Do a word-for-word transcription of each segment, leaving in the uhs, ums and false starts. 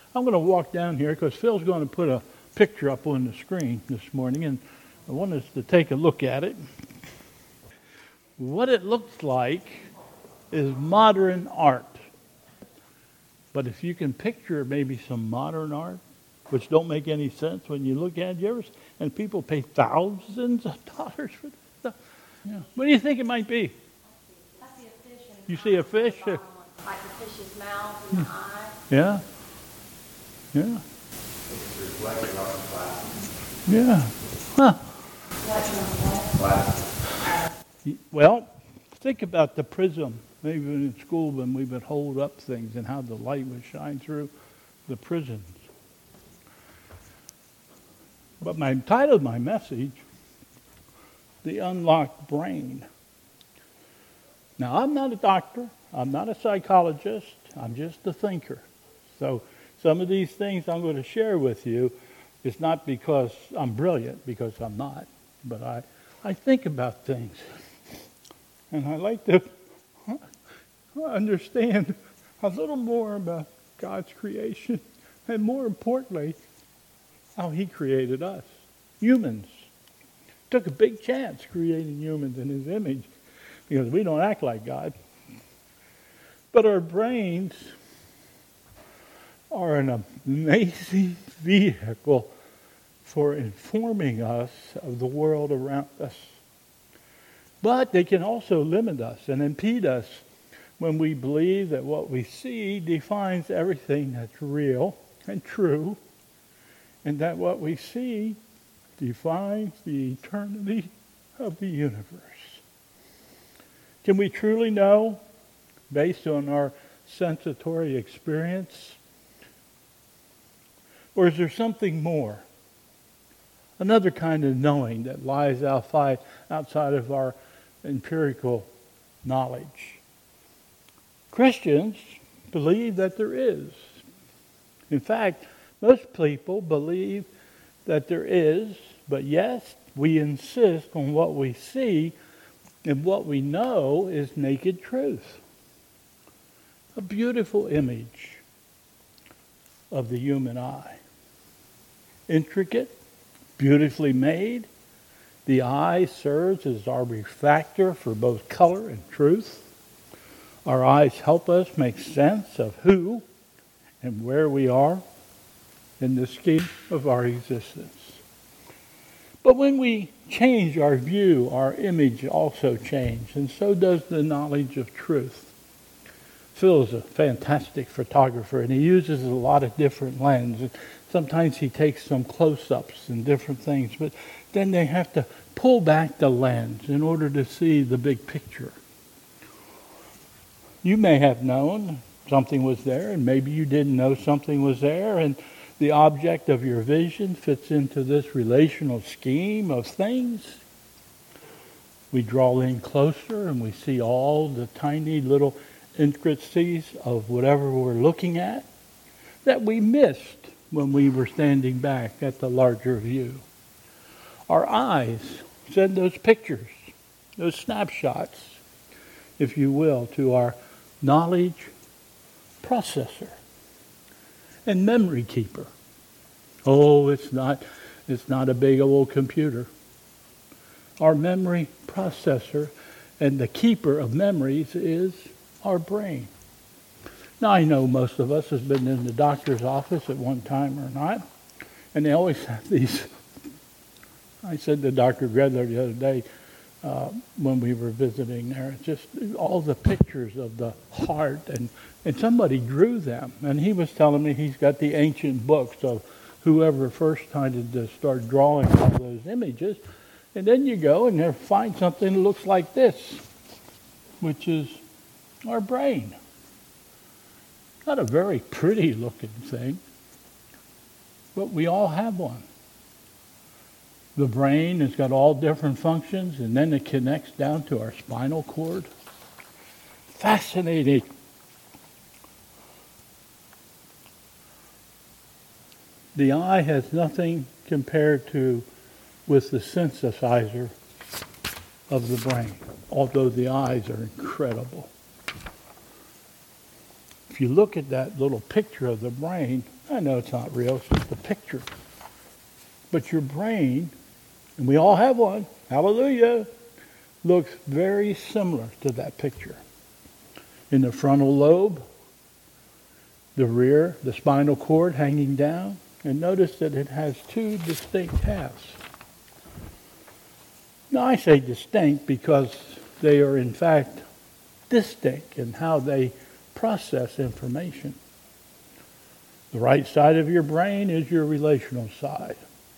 I'm going to walk down here because Phil's going to put a picture up on the screen this morning, and I want us to take a look at it. What it looks like is modern art. But if you can picture maybe some modern art, which don't make any sense when you look at it, you ever, and people pay thousands of dollars for this stuff. Yeah. What do you think it might be? I see a fish. You see a fish? Like the fish's mouth and the eye. Yeah. Yeah. It's reflected on the glass. Yeah. Huh. Glass. Well, think about the prism. Maybe in school when we would hold up things and how the light would shine through the prisms. But my title of my message, The Unlocked Brain. Now, I'm not a doctor. I'm not a psychologist. I'm just a thinker. So some of these things I'm going to share with you is not because I'm brilliant, because I'm not. But I, I think about things. And I like to understand a little more about God's creation. And more importantly, how he created us, humans. Took a big chance creating humans in his image because we don't act like God. But our brains are an amazing vehicle for informing us of the world around us. But they can also limit us and impede us when we believe that what we see defines everything that's real and true, and that what we see defines the eternity of the universe. Can we truly know, based on our sensatory experience? Or is there something more? Another kind of knowing that lies outside, outside of our empirical knowledge. Christians believe that there is. In fact, most people believe that there is, but yes, we insist on what we see, and what we know is naked truth. A beautiful image of the human eye. Intricate, beautifully made. The eye serves as our refractor for both color and truth. Our eyes help us make sense of who and where we are in the scheme of our existence. But when we change our view, our image also changes, and so does the knowledge of truth. Phil is a fantastic photographer, and he uses a lot of different lenses. Sometimes he takes some close-ups and different things, but then they have to pull back the lens in order to see the big picture. You may have known something was there, and maybe you didn't know something was there, and the object of your vision fits into this relational scheme of things. We draw in closer, and we see all the tiny little intricacies of whatever we're looking at that we missed when we were standing back at the larger view. Our eyes send those pictures, those snapshots, if you will, to our knowledge processor and memory keeper. Oh, it's not, it's not a big old computer. Our memory processor and the keeper of memories is our brain. Now, I know most of us has been in the doctor's office at one time or not, and they always have these. I said to Doctor Gredler the other day uh, when we were visiting there, just all the pictures of the heart, and, and somebody drew them, and he was telling me he's got the ancient books of whoever first started to start drawing all those images, and then you go and you find something that looks like this, which is our brain. Not a very pretty looking thing, but we all have one. The brain has got all different functions, and then it connects down to our spinal cord. Fascinating. The eye has nothing compared to with the synthesizer of the brain, although the eyes are incredible. If you look at that little picture of the brain, I know it's not real, it's just a picture. But your brain, and we all have one, hallelujah, looks very similar to that picture. In the frontal lobe, the rear, the spinal cord hanging down, and notice that it has two distinct halves. Now I say distinct because they are in fact distinct in how they process information. The right side of your brain is your relational side.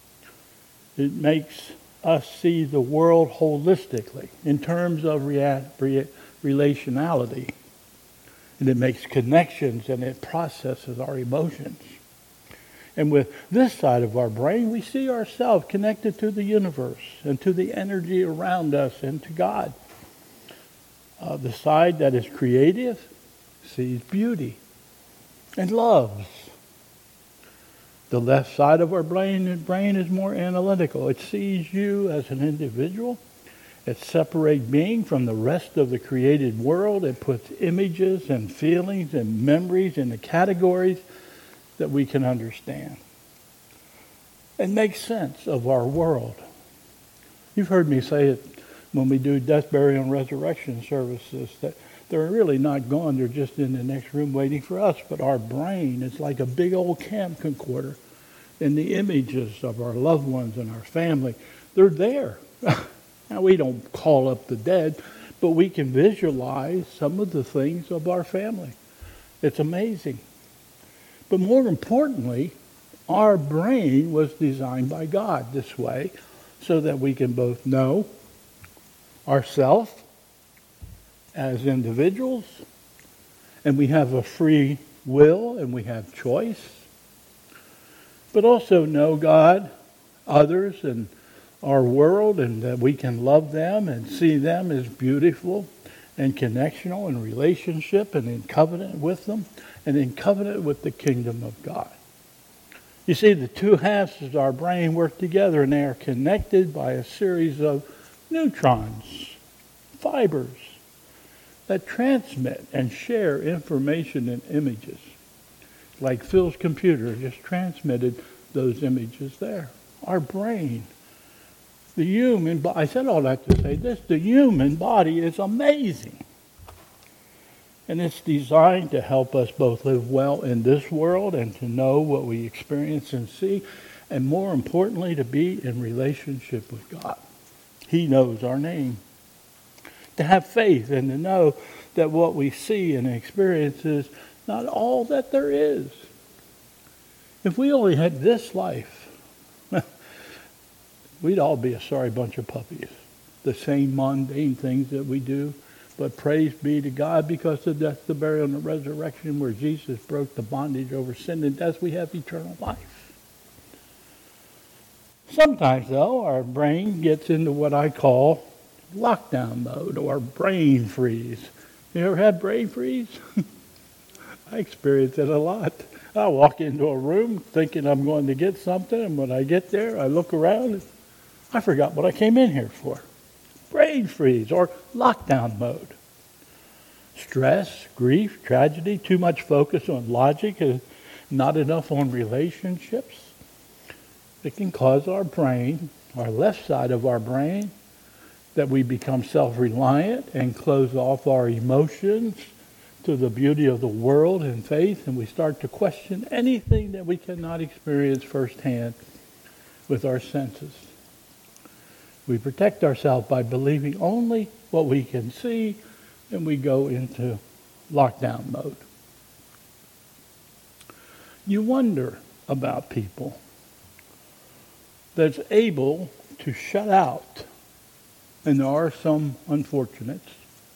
It makes us see the world holistically in terms of rea- rea- relationality. And it makes connections and it processes our emotions. And with this side of our brain, we see ourselves connected to the universe and to the energy around us and to God. Uh, the side that is creative sees beauty and loves. The left side of our brain, brain is more analytical. It sees you as an individual. It separates being from the rest of the created world. It puts images and feelings and memories in the categories that we can understand. It makes sense of our world. You've heard me say it when we do death, burial, and resurrection services, that they're really not gone. They're just in the next room waiting for us. But our brain is like a big old camp concorder. And the images of our loved ones and our family, they're there. Now, we don't call up the dead, but we can visualize some of the things of our family. It's amazing. But more importantly, our brain was designed by God this way so that we can both know ourselves as individuals, and we have a free will and we have choice, but also know God, others, and our world, and that we can love them and see them as beautiful and connectional in relationship and in covenant with them and in covenant with the kingdom of God. You see, the two halves of our brain work together, and they are connected by a series of neutrons, fibers, that transmit and share information and images. Like Phil's computer just transmitted those images there. Our brain. The human body, I said all that to say this, the human body is amazing. And it's designed to help us both live well in this world and to know what we experience and see, and more importantly, to be in relationship with God. He knows our name. To have faith and to know that what we see and experience is not all that there is. If we only had this life, we'd all be a sorry bunch of puppies. The same mundane things that we do. But praise be to God, because of death, the burial, and the resurrection, where Jesus broke the bondage over sin and death, we have eternal life. Sometimes, though, our brain gets into what I call lockdown mode or brain freeze. You ever had brain freeze? I experience it a lot. I walk into a room thinking I'm going to get something, and when I get there, I look around and I forgot what I came in here for. Brain freeze or lockdown mode. Stress, grief, tragedy, too much focus on logic, and not enough on relationships. It can cause our brain, our left side of our brain, that we become self-reliant and close off our emotions to the beauty of the world and faith, and we start to question anything that we cannot experience firsthand with our senses. We protect ourselves by believing only what we can see, and we go into lockdown mode. You wonder about people that's able to shut out, and there are some unfortunates.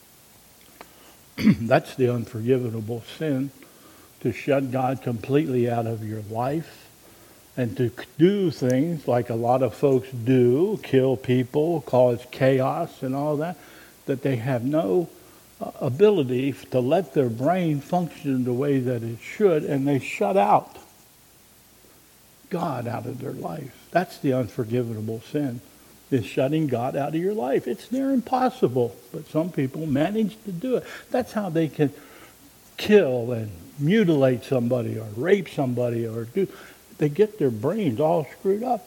That's the unforgivable sin, to shut God completely out of your life. And to do things like a lot of folks do, kill people, cause chaos and all that, that they have no uh, ability to let their brain function the way that it should, and they shut out God out of their life. That's the unforgivable sin, is shutting God out of your life. It's near impossible, but some people manage to do it. That's how they can kill and mutilate somebody or rape somebody or do, they get their brains all screwed up.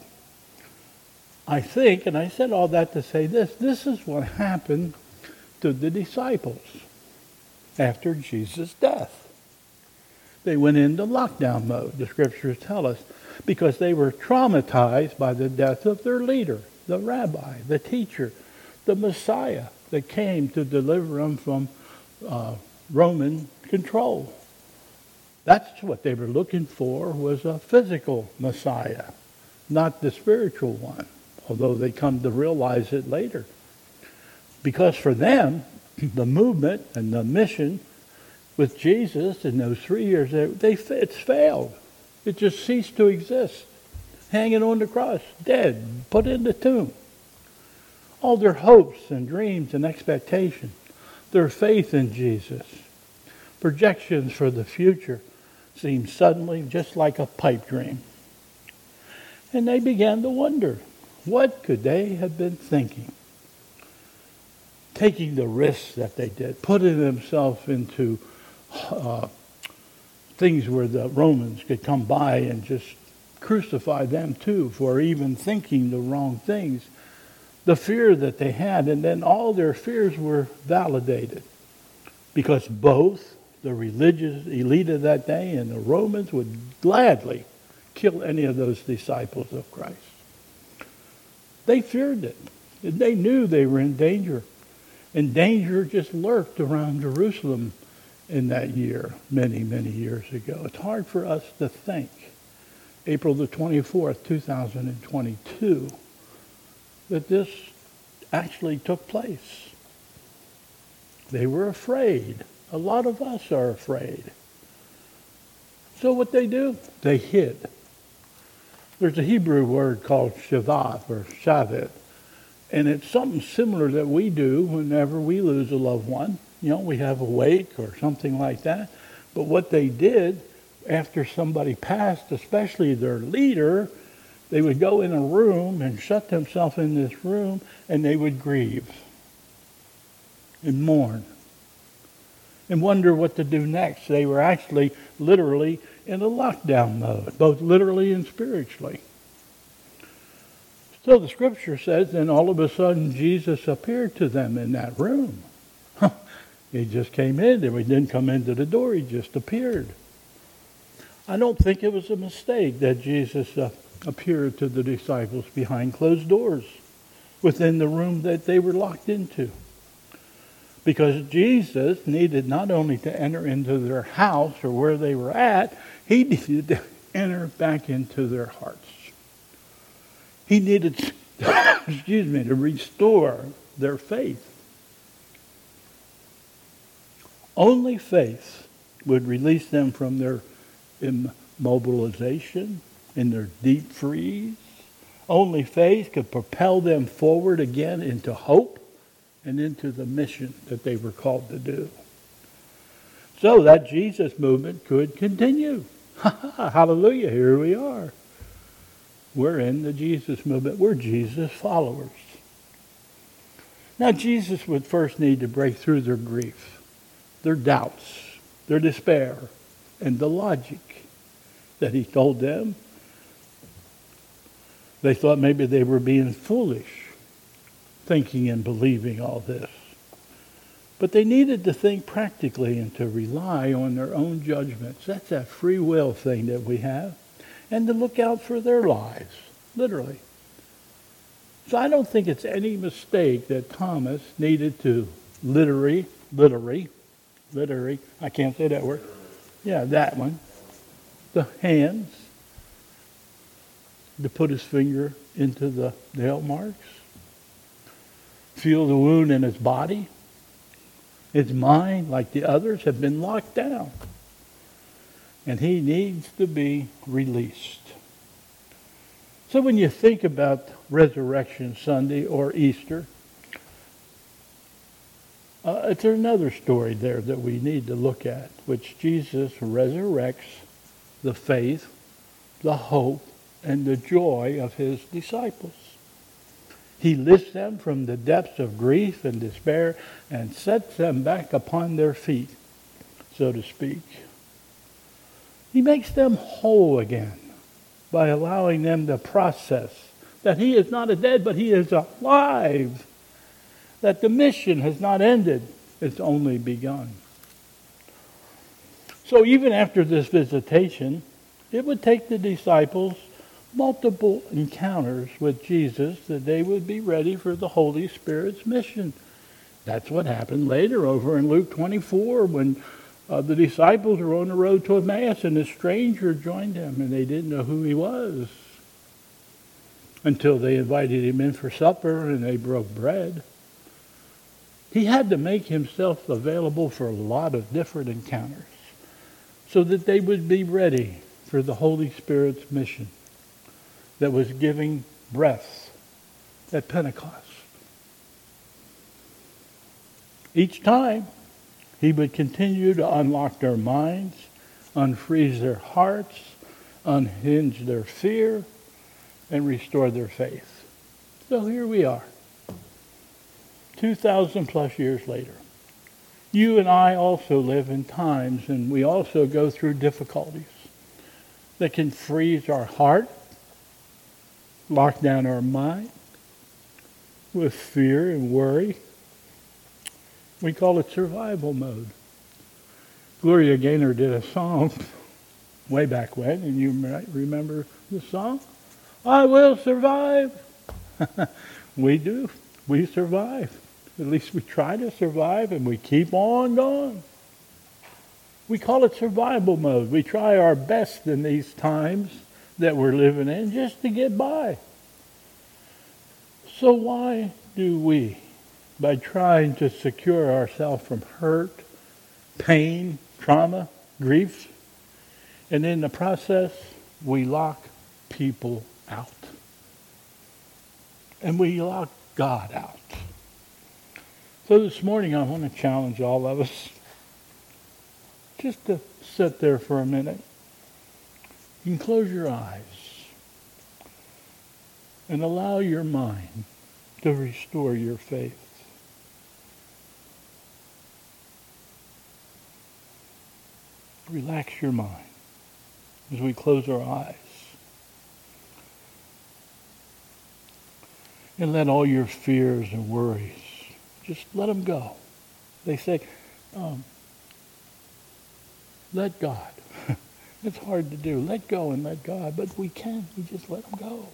I think, and I said all that to say this, this is what happened to the disciples after Jesus' death. They went into lockdown mode, the scriptures tell us, because they were traumatized by the death of their leader, the rabbi, the teacher, the Messiah that came to deliver them from uh, Roman control. That's what they were looking for, was a physical Messiah, not the spiritual one, although they come to realize it later. Because for them, the movement and the mission with Jesus in those three years, they, they it's failed. It just ceased to exist. Hanging on the cross, dead, put in the tomb. All their hopes and dreams and expectations, their faith in Jesus, projections for the future seemed suddenly just like a pipe dream. And they began to wonder, what could they have been thinking? Taking the risks that they did, putting themselves into uh, things where the Romans could come by and just crucify them too for even thinking the wrong things. The fear that they had, and then all their fears were validated because both the religious elite of that day and the Romans would gladly kill any of those disciples of Christ. They feared it. They knew they were in danger. And danger just lurked around Jerusalem in that year, many, many years ago. It's hard for us to think. April the twenty-fourth, two thousand twenty-two, that this actually took place. They were afraid. A lot of us are afraid. So what they do? They hid. There's a Hebrew word called shavat or shavet, and it's something similar that we do whenever we lose a loved one. You know, we have a wake or something like that. But what they did after somebody passed, especially their leader, they would go in a room and shut themselves in this room, and they would grieve and mourn and wonder what to do next. They were actually literally in a lockdown mode, both literally and spiritually. So the scripture says, then all of a sudden Jesus appeared to them in that room. He just came in. He didn't come into the door. He just appeared. I don't think it was a mistake that Jesus uh, appeared to the disciples behind closed doors within the room that they were locked into. Because Jesus needed not only to enter into their house or where they were at, he needed to enter back into their hearts. He needed, excuse me, to restore their faith. Only faith would release them from their immobilization and their deep freeze. Only faith could propel them forward again into hope and into the mission that they were called to do. So that Jesus movement could continue. Hallelujah, here we are. We're in the Jesus movement. We're Jesus followers. Now, Jesus would first need to break through their grief, their doubts, their despair, and the logic that he told them. They thought maybe they were being foolish, thinking and believing all this. But they needed to think practically and to rely on their own judgments. That's that free will thing that we have. And to look out for their lives, literally. So I don't think it's any mistake that Thomas needed to literally, literally, literally, I can't say that word. Yeah, that one. The hands, to put his finger into the nail marks. Feel the wound in his body. His mind, like the others, have been locked down. And he needs to be released. So when you think about Resurrection Sunday or Easter, uh, it's another story there that we need to look at, which Jesus resurrects the faith, the hope, and the joy of his disciples. He lifts them from the depths of grief and despair and sets them back upon their feet, so to speak. He makes them whole again by allowing them to process that he is not a dead, but he is alive. That the mission has not ended, it's only begun. So even after this visitation, it would take the disciples multiple encounters with Jesus that they would be ready for the Holy Spirit's mission. That's what happened later over in Luke twenty-four when uh, the disciples were on the road to Emmaus and a stranger joined them and they didn't know who he was until they invited him in for supper and they broke bread. He had to make himself available for a lot of different encounters so that they would be ready for the Holy Spirit's mission that was giving breath at Pentecost. Each time, he would continue to unlock their minds, unfreeze their hearts, unhinge their fear, and restore their faith. So here we are, two thousand plus years later. You and I also live in times, and we also go through difficulties that can freeze our heart, lock down our mind with fear and worry. We call it survival mode. Gloria Gaynor did a song way back when, and you might remember the song, I will survive. We do. We survive. At least we try to survive, and we keep on going. We call it survival mode. We try our best in these times that we're living in just to get by. So why do we, by trying to secure ourselves from hurt, pain, trauma, grief, and in the process, we lock people out. And we lock God out. So this morning I want to challenge all of us just to sit there for a minute. You can close your eyes and allow your mind to restore your faith. Relax your mind as we close our eyes. And let all your fears and worries, just let them go. They say, um, let God. It's hard to do. Let go and let God. But we can. We just let them go.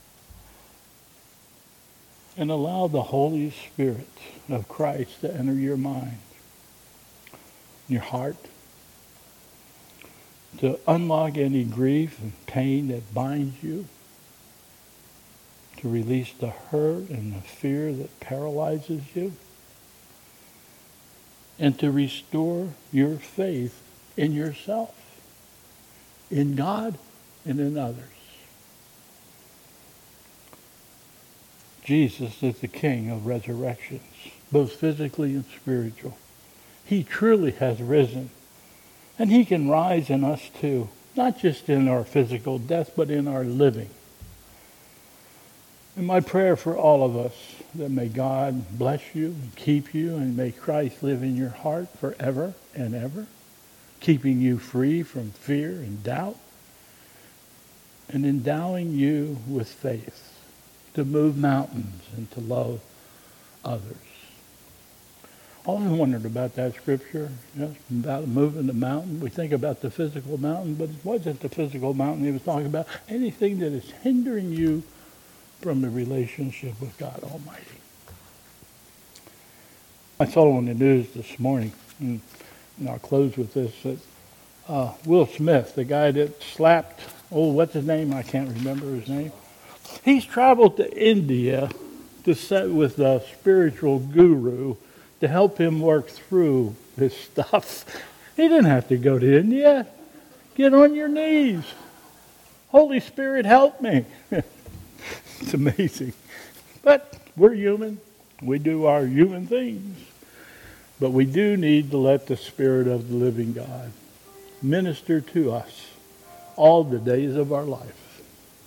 And allow the Holy Spirit of Christ to enter your mind, your heart, to unlock any grief and pain that binds you, to release the hurt and the fear that paralyzes you, and to restore your faith in yourself, in God, and in others. Jesus is the King of resurrections, both physically and spiritual. He truly has risen. And he can rise in us too, not just in our physical death, but in our living. And my prayer for all of us, that may God bless you and keep you, and may Christ live in your heart forever and ever, keeping you free from fear and doubt, and endowing you with faith to move mountains and to love others. I often wondered about that scripture, you know, about moving the mountain. We think about the physical mountain, but it wasn't the physical mountain. He was talking about anything that is hindering you from the relationship with God Almighty. I saw on the news this morning, and, and I'll close with this, that uh, Will Smith, the guy that slapped, oh, what's his name? I can't remember his name. He's traveled to India to sit with a spiritual guru to help him work through this stuff. He didn't have to go to India. Get on your knees. Holy Spirit, help me. It's amazing. But we're human. We do our human things. But we do need to let the Spirit of the living God minister to us all the days of our life.